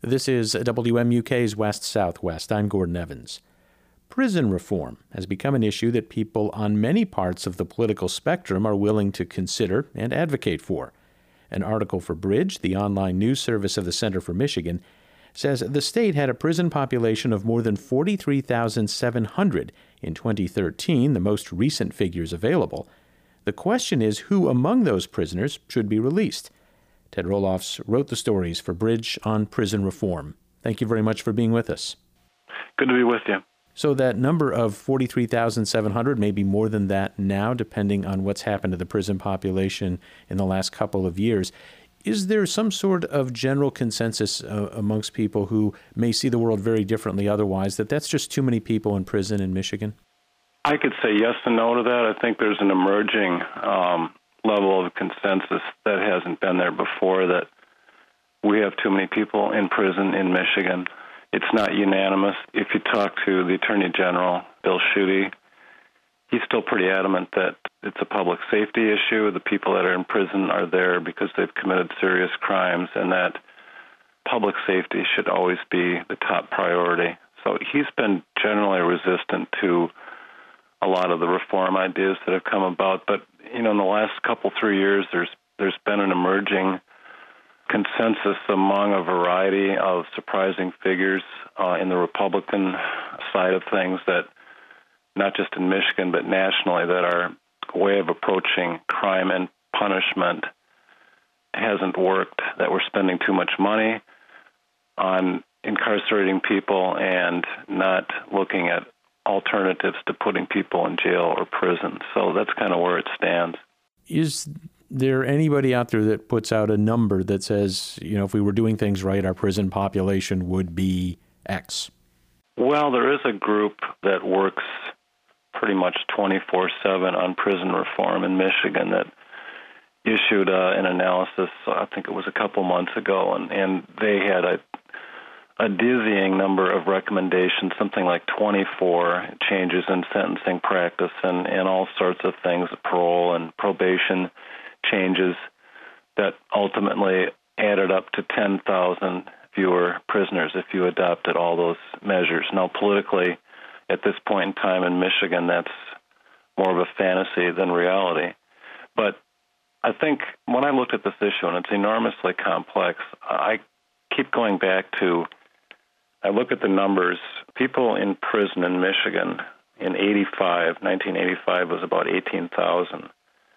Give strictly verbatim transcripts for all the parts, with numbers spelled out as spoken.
This is W M U K's West Southwest. I'm Gordon Evans. Prison reform has become an issue that people on many parts of the political spectrum are willing to consider and advocate for. An article for Bridge, the online news service of the Center for Michigan, says the state had a prison population of more than forty-three thousand seven hundred in twenty thirteen, the most recent figures available. The question is who among those prisoners should be released. Ted Roloffs wrote the stories for Bridge on prison reform. Thank you very much for being with us. Good to be with you. So that number of forty-three thousand seven hundred, maybe more than that now, depending on what's happened to the prison population in the last couple of years. Is there some sort of general consensus uh, amongst people who may see the world very differently otherwise, that that's just too many people in prison in Michigan? I could say yes and no to that. I think there's an emerging um, level of consensus that hasn't been there before, that we have too many people in prison in Michigan. It's not unanimous. If you talk to the Attorney General, Bill Schuette, he's still pretty adamant that it's a public safety issue. The people that are in prison are there because they've committed serious crimes, and that public safety should always be the top priority. So he's been generally resistant to a lot of the reform ideas that have come about. But, you know, in the last couple, three years, there's there's been an emerging consensus among a variety of surprising figures uh, in the Republican side of things, that not just in Michigan but nationally, that our way of approaching crime and punishment hasn't worked, that we're spending too much money on incarcerating people and not looking at alternatives to putting people in jail or prison. So that's kind of where it stands. Is there anybody out there that puts out a number that says, you know, if we were doing things right, our prison population would be X? Well, there is a group that works pretty much twenty-four seven on prison reform in Michigan that issued uh, an analysis, I think it was a couple months ago, and, and they had a, a dizzying number of recommendations, something like twenty-four changes in sentencing practice and, and all sorts of things, parole and probation changes that ultimately added up to ten thousand fewer prisoners if you adopted all those measures. Now, politically, at this point in time in Michigan, that's more of a fantasy than reality. But I think when I looked at this issue, and it's enormously complex, I keep going back to, I look at the numbers. People in prison in Michigan in eighty-five, nineteen eighty-five was about eighteen thousand.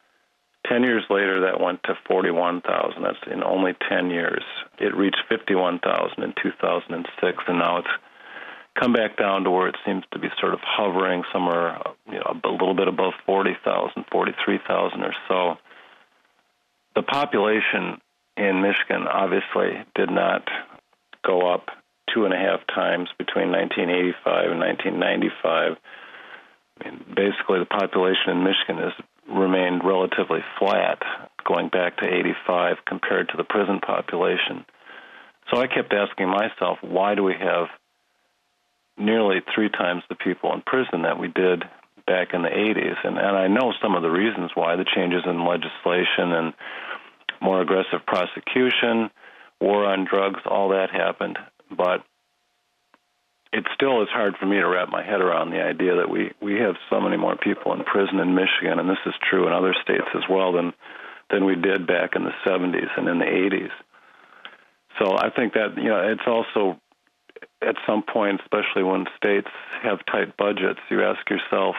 Ten years later, that went to forty-one thousand. That's in only ten years. It reached fifty-one thousand in two thousand six, and now it's come back down to where it seems to be sort of hovering somewhere, you know, a little bit above forty thousand, forty-three thousand or so. The population in Michigan obviously did not go up two and a half times between nineteen eighty-five and nineteen ninety-five. I mean, basically, the population in Michigan has remained relatively flat going back to eighty-five compared to the prison population. So I kept asking myself, why do we have nearly three times the people in prison that we did back in the eighties? And, and I know some of the reasons why, the changes in legislation and more aggressive prosecution, war on drugs, all that happened. But it still is hard for me to wrap my head around the idea that we, we have so many more people in prison in Michigan, and this is true in other states as well, than than we did back in the seventies and in the eighties. So I think that, you know, it's also, at some point, especially when states have tight budgets, you ask yourself,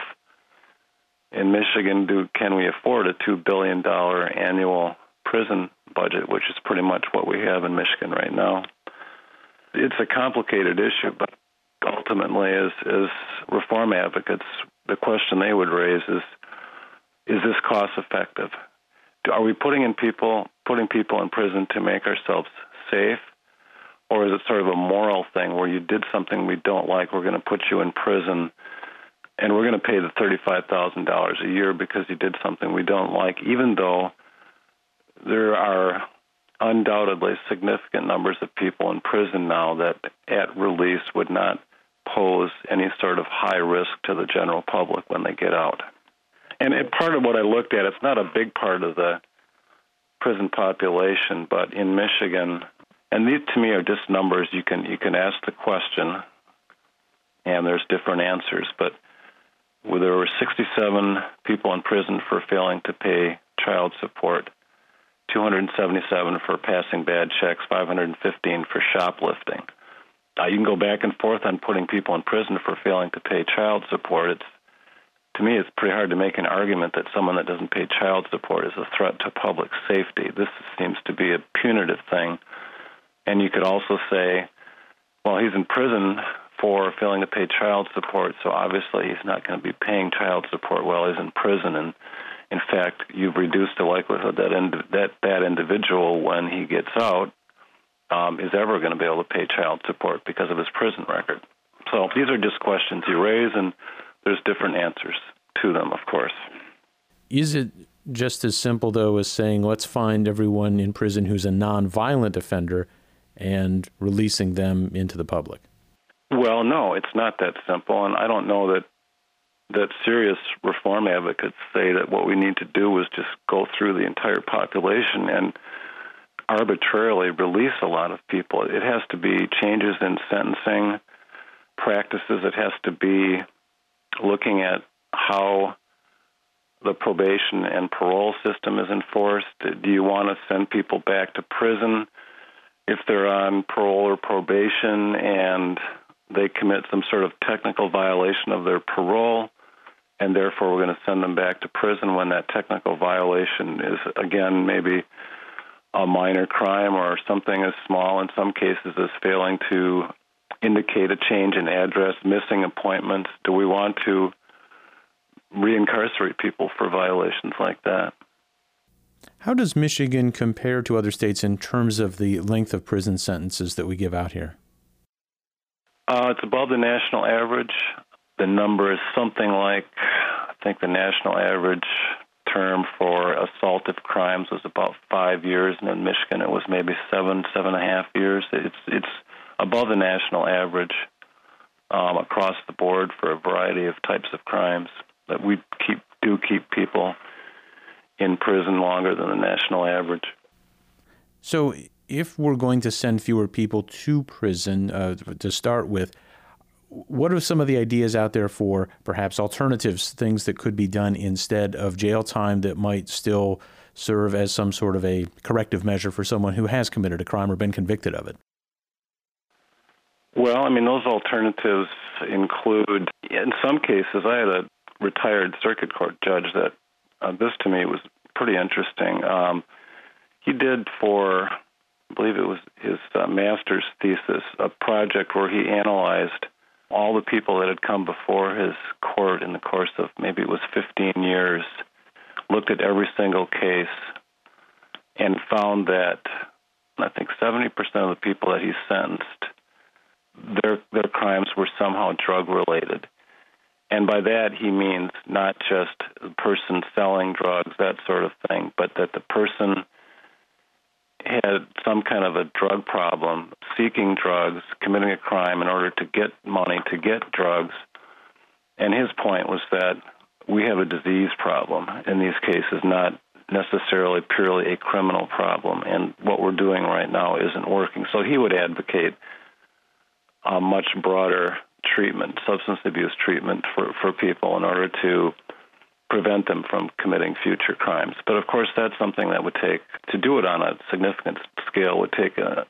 in Michigan, do can we afford a two billion dollars annual prison budget, which is pretty much what we have in Michigan right now? It's a complicated issue, but ultimately, as, as reform advocates, the question they would raise is, is this cost effective? Are we putting in people, putting people in prison to make ourselves safe? Or is it sort of a moral thing where you did something we don't like, we're going to put you in prison, and we're going to pay the thirty-five thousand dollars a year because you did something we don't like, even though there are undoubtedly significant numbers of people in prison now that at release would not pose any sort of high risk to the general public when they get out. And it, part of what I looked at, it's not a big part of the prison population, but in Michigan, And these, to me, are just numbers. You can you can ask the question, and there's different answers. But well, there were sixty-seven people in prison for failing to pay child support, two hundred seventy-seven for passing bad checks, five hundred fifteen for shoplifting. Uh, you can go back and forth on putting people in prison for failing to pay child support. It's To me, it's pretty hard to make an argument that someone that doesn't pay child support is a threat to public safety. This seems to be a punitive thing. And you could also say, well, he's in prison for failing to pay child support, so obviously he's not going to be paying child support while he's in prison. And in fact, you've reduced the likelihood that ind- that, that individual, when he gets out, um, is ever going to be able to pay child support because of his prison record. So these are just questions you raise, and there's different answers to them, of course. Is it just as simple, though, as saying, let's find everyone in prison who's a nonviolent offender and releasing them into the public? Well, no, it's not that simple, and I don't know that that serious reform advocates say that what we need to do is just go through the entire population and arbitrarily release a lot of people. It has to be changes in sentencing practices. It has to be looking at how the probation and parole system is enforced. Do you want to send people back to prison if they're on parole or probation and they commit some sort of technical violation of their parole, and therefore we're going to send them back to prison when that technical violation is, again, maybe a minor crime or something as small in some cases as failing to indicate a change in address, missing appointments? Do we want to reincarcerate people for violations like that? How does Michigan compare to other states in terms of the length of prison sentences that we give out here? Uh, it's above the national average. The number is something like, I think the national average term for assaultive crimes was about five years, and in Michigan it was maybe seven, seven and a half years. It's it's above the national average um, across the board for a variety of types of crimes. That we keep do keep people in prison longer than the national average. So if we're going to send fewer people to prison uh, to start with, what are some of the ideas out there for perhaps alternatives, things that could be done instead of jail time that might still serve as some sort of a corrective measure for someone who has committed a crime or been convicted of it? Well, I mean, those alternatives include, in some cases, I had a retired circuit court judge that, uh, this to me was pretty interesting. Um, he did for, I believe it was his uh, master's thesis, a project where he analyzed all the people that had come before his court in the course of maybe it was fifteen years, looked at every single case, and found that I think seventy percent of the people that he sentenced, their their crimes were somehow drug-related. And by that, he means not just the person selling drugs, that sort of thing, but that the person had some kind of a drug problem, seeking drugs, committing a crime in order to get money, to get drugs. And his point was that we have a disease problem in these cases, not necessarily purely a criminal problem. And what we're doing right now isn't working. So he would advocate a much broader treatment, substance abuse treatment for, for people in order to prevent them from committing future crimes. But of course, that's something that would take, to do it on a significant scale, would take a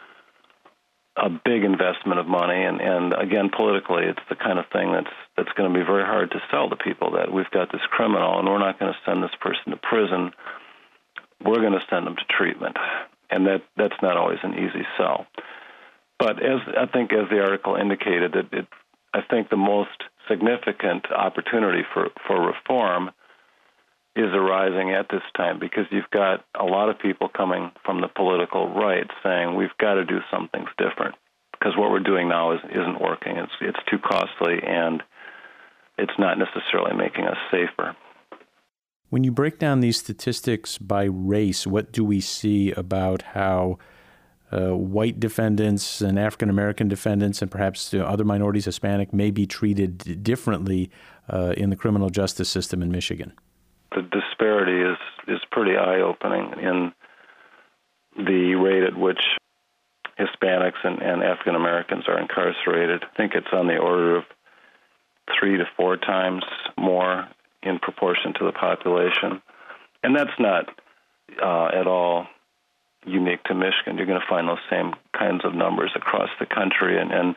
a big investment of money. And, and again, politically, it's the kind of thing that's that's going to be very hard to sell to people, that we've got this criminal and we're not going to send this person to prison. We're going to send them to treatment. And that that's not always an easy sell. But as I think, as the article indicated, it, it, I think the most significant opportunity for, for reform is arising at this time, because you've got a lot of people coming from the political right saying we've got to do some things different because what we're doing now is, isn't working. It's, it's too costly, and it's not necessarily making us safer. When you break down these statistics by race, what do we see about how Uh, white defendants and African-American defendants and perhaps uh, other minorities, Hispanic, may be treated d- differently uh, in the criminal justice system in Michigan? The disparity is, is pretty eye-opening in the rate at which Hispanics and, and African Americans are incarcerated. I think it's on the order of three to four times more in proportion to the population. And that's not uh, at all unique to Michigan. You're going to find those same kinds of numbers across the country. And, and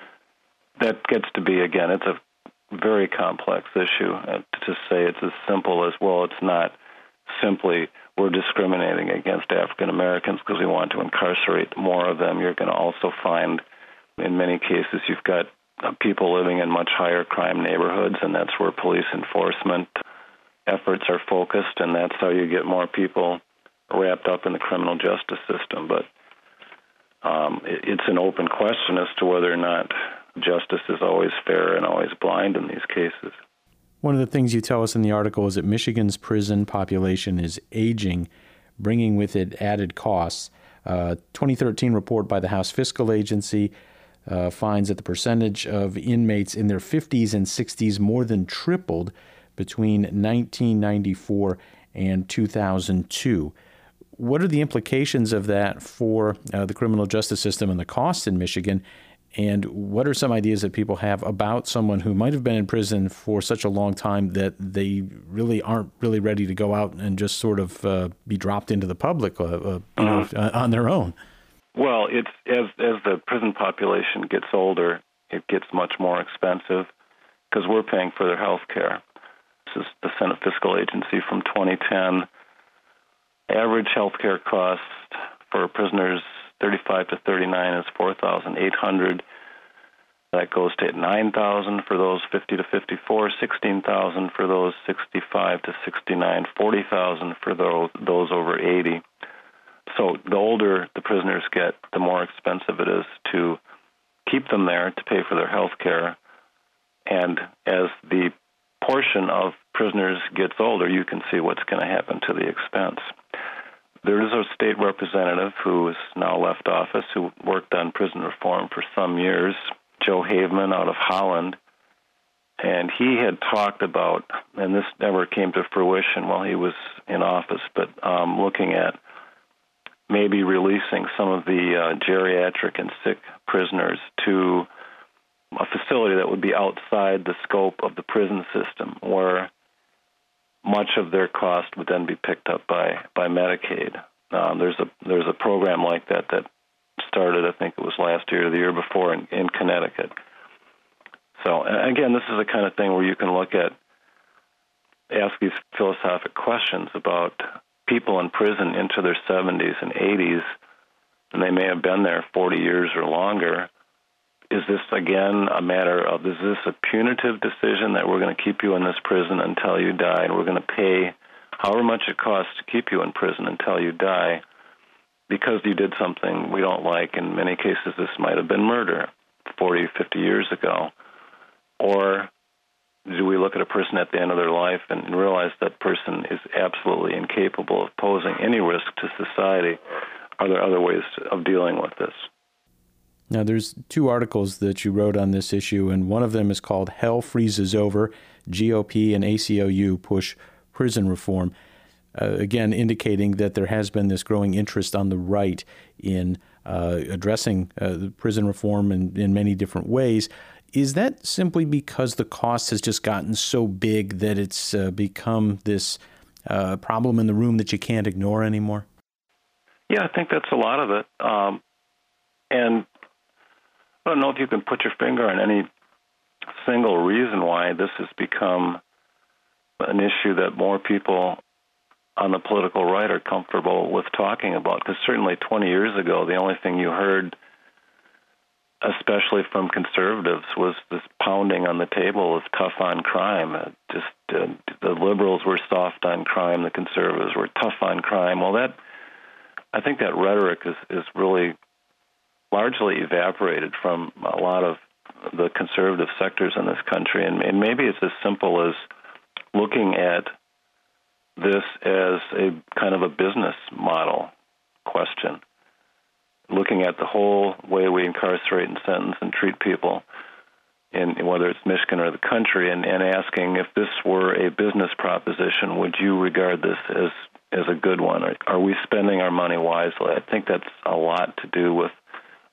that gets to be, again, it's a very complex issue. Uh, to say it's as simple as, well, it's not simply we're discriminating against African Americans because we want to incarcerate more of them. You're going to also find, in many cases, you've got uh, people living in much higher crime neighborhoods, and that's where police enforcement efforts are focused, and that's how you get more people wrapped up in the criminal justice system. But um, it, it's an open question as to whether or not justice is always fair and always blind in these cases. One of the things you tell us in the article is that Michigan's prison population is aging, bringing with it added costs. A twenty thirteen report by the House Fiscal Agency uh, finds that the percentage of inmates in their fifties and sixties more than tripled between nineteen ninety-four and two thousand two. What are the implications of that for uh, the criminal justice system and the costs in Michigan? And what are some ideas that people have about someone who might have been in prison for such a long time that they really aren't really ready to go out and just sort of uh, be dropped into the public uh, uh, you know, uh, on their own? Well, it's as as the prison population gets older, it gets much more expensive because we're paying for their health care. This is the Senate Fiscal Agency from twenty ten. Average health care cost for prisoners thirty-five to thirty-nine is four thousand eight hundred dollars. That goes to nine thousand dollars for those fifty to fifty-four, sixteen thousand dollars for those sixty-five to sixty-nine, forty thousand dollars for those, those over eighty. So the older the prisoners get, the more expensive it is to keep them there, to pay for their health care. And as the portion of prisoners gets older, you can see what's going to happen to the expense. There is a state representative who has now left office who worked on prison reform for some years, Joe Haveman out of Holland, and he had talked about, and this never came to fruition while he was in office, but um, looking at maybe releasing some of the uh, geriatric and sick prisoners to a facility that would be outside the scope of the prison system, where much of their cost would then be picked up by, by Medicaid. Um, there's a there's a program like that that started, I think it was last year or the year before, in, in Connecticut. So, again, this is the kind of thing where you can look at, ask these philosophic questions about people in prison into their seventies and eighties, and they may have been there forty years or longer. Is this, again, a matter of, is this a punitive decision that we're going to keep you in this prison until you die, and we're going to pay however much it costs to keep you in prison until you die because you did something we don't like? In many cases, this might have been murder forty, fifty years ago. Or do we look at a person at the end of their life and realize that person is absolutely incapable of posing any risk to society? Are there other ways of dealing with this? Now, there's two articles that you wrote on this issue, and one of them is called Hell Freezes Over, G O P and A C L U Push Prison Reform, uh, again indicating that there has been this growing interest on the right in uh, addressing uh, the prison reform in, in many different ways. Is that simply because the cost has just gotten so big that it's uh, become this uh, problem in the room that you can't ignore anymore? Yeah, I think that's a lot of it. Um, and I don't know if you can put your finger on any single reason why this has become an issue that more people on the political right are comfortable with talking about. Because certainly twenty years ago, the only thing you heard, especially from conservatives, was this pounding on the table of tough on crime. Uh, just uh, the liberals were soft on crime, the conservatives were tough on crime. Well, that I think that rhetoric is, is really largely evaporated from a lot of the conservative sectors in this country. And, and maybe it's as simple as looking at this as a kind of a business model question, looking at the whole way we incarcerate and sentence and treat people, in whether it's Michigan or the country, and, and asking if this were a business proposition, would you regard this as, as a good one? Are, are we spending our money wisely? I think that's a lot to do with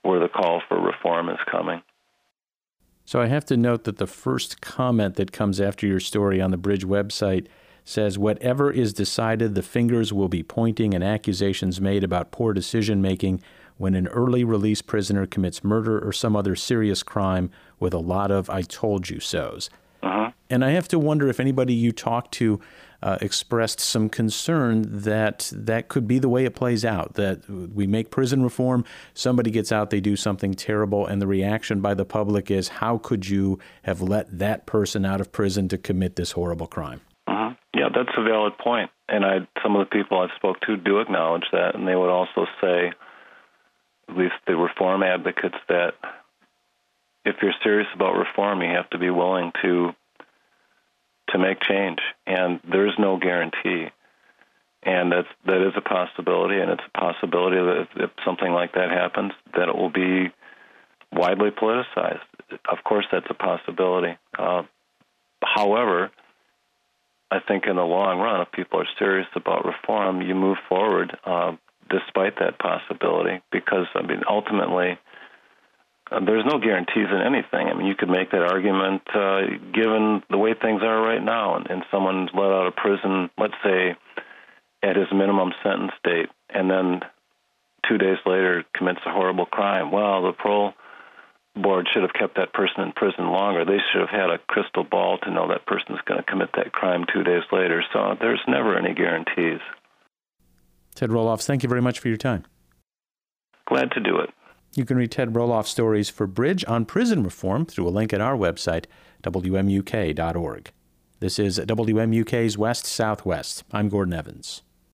where the call for reform is coming. So I have to note that the first comment that comes after your story on the Bridge website says, whatever is decided, the fingers will be pointing and accusations made about poor decision-making when an early release prisoner commits murder or some other serious crime with a lot of I told you so's. Uh-huh. And I have to wonder if anybody you talked to uh, expressed some concern that that could be the way it plays out, that we make prison reform, somebody gets out, they do something terrible, and the reaction by the public is, how could you have let that person out of prison to commit this horrible crime? Uh-huh. Yeah, that's a valid point. And I, some of the people I spoke to do acknowledge that, and they would also say, at least the reform advocates, that if you're serious about reform, you have to be willing to to make change, and there's no guarantee. And that's, that is a possibility, and it's a possibility that if, if something like that happens, that it will be widely politicized. Of course, that's a possibility. Uh, however, I think in the long run, if people are serious about reform, you move forward uh, despite that possibility, because, I mean, ultimately, Uh, there's no guarantees in anything. I mean, you could make that argument uh, given the way things are right now, and, and someone's let out of prison, let's say, at his minimum sentence date, and then two days later commits a horrible crime. Well, the parole board should have kept that person in prison longer. They should have had a crystal ball to know that person's going to commit that crime two days later. So there's never any guarantees. Ted Roloff, thank you very much for your time. Glad to do it. You can read Ted Roloff's stories for Bridge on prison reform through a link at our website, W M U K dot org. This is W M U K's West Southwest. I'm Gordon Evans.